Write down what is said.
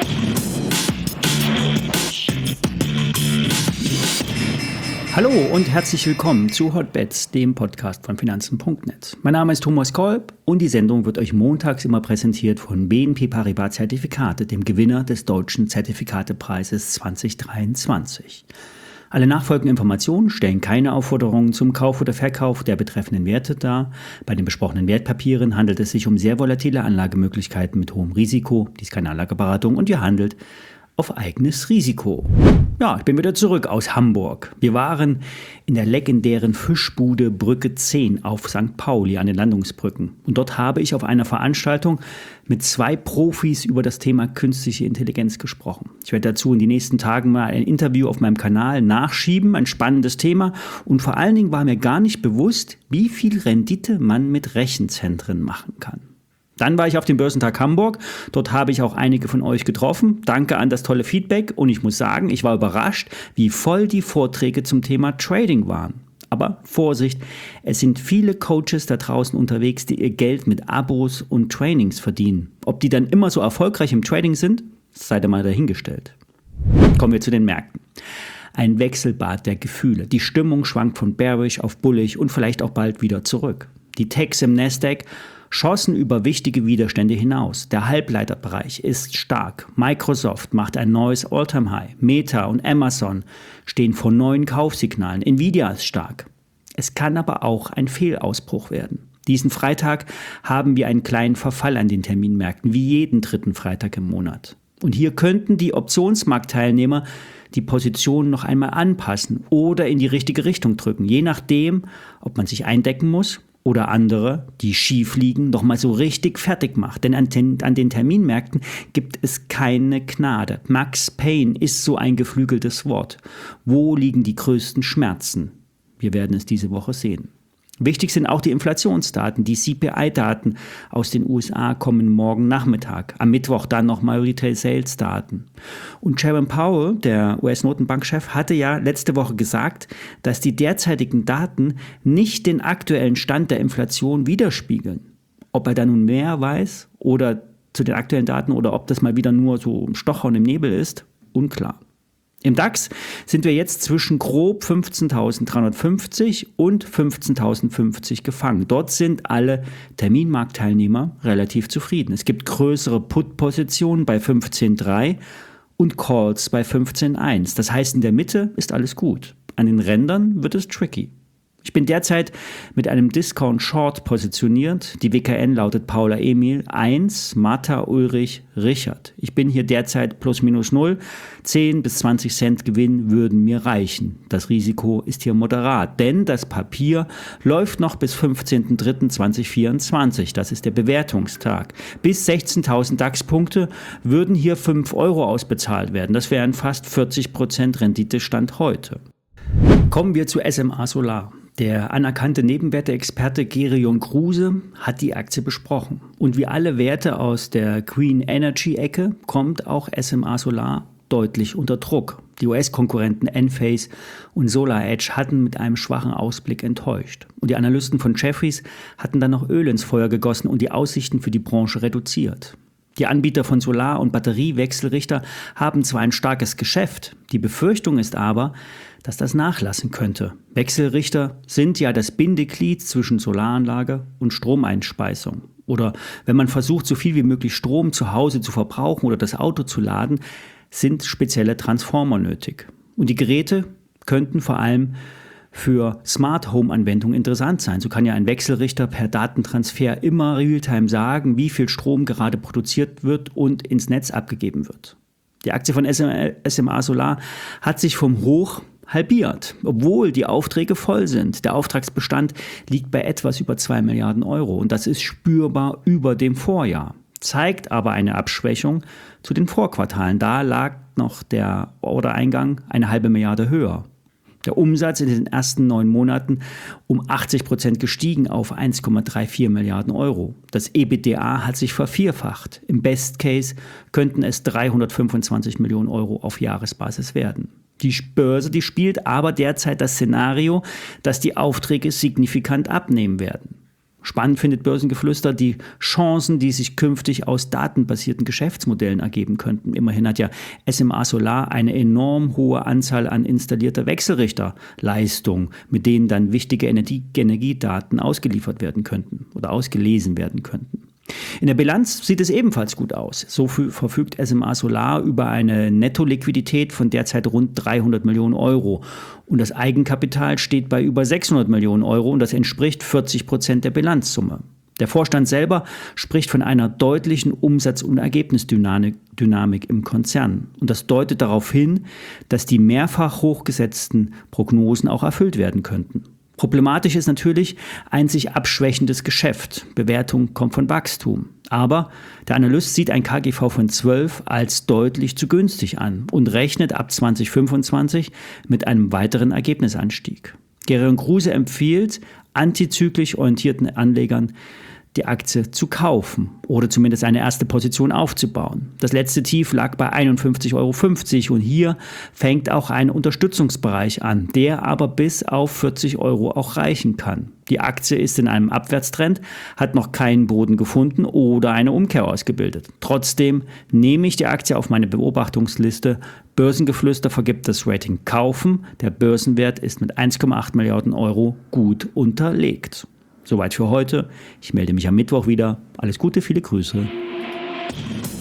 Hallo und herzlich willkommen zu Hotbets, dem Podcast von Finanzen.net. Mein Name ist Thomas Kolb und die Sendung wird euch montags immer präsentiert von BNP Paribas Zertifikate, dem Gewinner des Deutschen Zertifikatepreises 2023. Alle nachfolgenden Informationen stellen keine Aufforderungen zum Kauf oder Verkauf der betreffenden Werte dar. Bei den besprochenen Wertpapieren handelt es sich um sehr volatile Anlagemöglichkeiten mit hohem Risiko. Dies ist keine Anlageberatung und ihr handelt auf eigenes Risiko. Ja, ich bin wieder zurück aus Hamburg. Wir waren in der legendären Fischbude Brücke 10 auf St. Pauli an den Landungsbrücken. Und dort habe ich auf einer Veranstaltung mit 2 Profis über das Thema künstliche Intelligenz gesprochen. Ich werde dazu in den nächsten Tagen mal ein Interview auf meinem Kanal nachschieben, ein spannendes Thema. Und vor allen Dingen war mir gar nicht bewusst, wie viel Rendite man mit Rechenzentren machen kann. Dann war ich auf dem Börsentag Hamburg. Dort habe ich auch einige von euch getroffen. Danke an das tolle Feedback. Und ich muss sagen, ich war überrascht, wie voll die Vorträge zum Thema Trading waren. Aber Vorsicht, es sind viele Coaches da draußen unterwegs, die ihr Geld mit Abos und Trainings verdienen. Ob die dann immer so erfolgreich im Trading sind, sei da mal dahingestellt. Kommen wir zu den Märkten. Ein Wechselbad der Gefühle. Die Stimmung schwankt von bearish auf bullish und vielleicht auch bald wieder zurück. Die Techs im Nasdaq schossen über wichtige Widerstände hinaus. Der Halbleiterbereich ist stark. Microsoft macht ein neues All-Time-High. Meta und Amazon stehen vor neuen Kaufsignalen. Nvidia ist stark. Es kann aber auch ein Fehlausbruch werden. Diesen Freitag haben wir einen kleinen Verfall an den Terminmärkten, wie jeden dritten Freitag im Monat. Und hier könnten die Optionsmarktteilnehmer die Position noch einmal anpassen oder in die richtige Richtung drücken, je nachdem, ob man sich eindecken muss oder andere, die schief liegen, noch mal so richtig fertig macht. Denn an den Terminmärkten gibt es keine Gnade. Max Payne ist so ein geflügeltes Wort. Wo liegen die größten Schmerzen? Wir werden es diese Woche sehen. Wichtig sind auch die Inflationsdaten. Die CPI-Daten aus den USA kommen morgen Nachmittag. Am Mittwoch dann nochmal Retail-Sales-Daten. Und Jerome Powell, der US-Notenbankchef, hatte ja letzte Woche gesagt, dass die derzeitigen Daten nicht den aktuellen Stand der Inflation widerspiegeln. Ob er da nun mehr weiß oder zu den aktuellen Daten oder ob das mal wieder nur so ein Stochern im Nebel ist, unklar. Im DAX sind wir jetzt zwischen grob 15.350 und 15.050 gefangen. Dort sind alle Terminmarktteilnehmer relativ zufrieden. Es gibt größere Put-Positionen bei 15.3 und Calls bei 15.1. Das heißt, in der Mitte ist alles gut. An den Rändern wird es tricky. Ich bin derzeit mit einem Discount Short positioniert. Die WKN lautet Paula Emil 1, Martha Ulrich Richard. Ich bin hier derzeit plus minus 0. 10 bis 20 Cent Gewinn würden mir reichen. Das Risiko ist hier moderat, denn das Papier läuft noch bis 15.03.2024. Das ist der Bewertungstag. Bis 16.000 DAX-Punkte würden hier 5 Euro ausbezahlt werden. Das wären fast 40% Renditestand heute. Kommen wir zu SMA Solar. Der anerkannte Nebenwerte-Experte Gerion Kruse hat die Aktie besprochen. Und wie alle Werte aus der Green Energy-Ecke kommt auch SMA Solar deutlich unter Druck. Die US-Konkurrenten Enphase und SolarEdge hatten mit einem schwachen Ausblick enttäuscht. Und die Analysten von Jefferies hatten dann noch Öl ins Feuer gegossen und die Aussichten für die Branche reduziert. Die Anbieter von Solar- und Batteriewechselrichter haben zwar ein starkes Geschäft, die Befürchtung ist aber, dass das nachlassen könnte. Wechselrichter sind ja das Bindeglied zwischen Solaranlage und Stromeinspeisung. Oder wenn man versucht, so viel wie möglich Strom zu Hause zu verbrauchen oder das Auto zu laden, sind spezielle Transformer nötig. Und die Geräte könnten vor allem für Smart Home Anwendungen interessant sein. So kann ja ein Wechselrichter per Datentransfer immer Realtime sagen, wie viel Strom gerade produziert wird und ins Netz abgegeben wird. Die Aktie von SMA Solar hat sich vom Hoch halbiert, obwohl die Aufträge voll sind. Der Auftragsbestand liegt bei etwas über 2 Milliarden Euro und das ist spürbar über dem Vorjahr. Zeigt aber eine Abschwächung zu den Vorquartalen. Da lag noch der Ordereingang 1,5 Milliarde höher. Der Umsatz in den ersten 9 Monaten um 80% gestiegen auf 1,34 Milliarden Euro. Das EBITDA hat sich vervierfacht. Im Best Case könnten es 325 Millionen Euro auf Jahresbasis werden. Die Börse, die spielt aber derzeit das Szenario, dass die Aufträge signifikant abnehmen werden. Spannend findet Börsengeflüster die Chancen, die sich künftig aus datenbasierten Geschäftsmodellen ergeben könnten. Immerhin hat ja SMA Solar eine enorm hohe Anzahl an installierter Wechselrichterleistung, mit denen dann wichtige Energiedaten ausgeliefert werden könnten oder ausgelesen werden könnten. In der Bilanz sieht es ebenfalls gut aus. So verfügt SMA Solar über eine Nettoliquidität von derzeit rund 300 Millionen Euro. Und das Eigenkapital steht bei über 600 Millionen Euro und das entspricht 40% der Bilanzsumme. Der Vorstand selber spricht von einer deutlichen Umsatz- und Ergebnisdynamik im Konzern. Und das deutet darauf hin, dass die mehrfach hochgesetzten Prognosen auch erfüllt werden könnten. Problematisch ist natürlich ein sich abschwächendes Geschäft. Bewertung kommt von Wachstum. Aber der Analyst sieht ein KGV von 12 als deutlich zu günstig an und rechnet ab 2025 mit einem weiteren Ergebnisanstieg. Gerion Kruse empfiehlt antizyklisch orientierten Anlegern, die Aktie zu kaufen oder zumindest eine erste Position aufzubauen. Das letzte Tief lag bei 51,50 € und hier fängt auch ein Unterstützungsbereich an, der aber bis auf 40 € auch reichen kann. Die Aktie ist in einem Abwärtstrend, hat noch keinen Boden gefunden oder eine Umkehr ausgebildet. Trotzdem nehme ich die Aktie auf meine Beobachtungsliste. Börsengeflüster vergibt das Rating Kaufen. Der Börsenwert ist mit 1,8 Milliarden € gut unterlegt. Soweit für heute. Ich melde mich am Mittwoch wieder. Alles Gute, viele Grüße.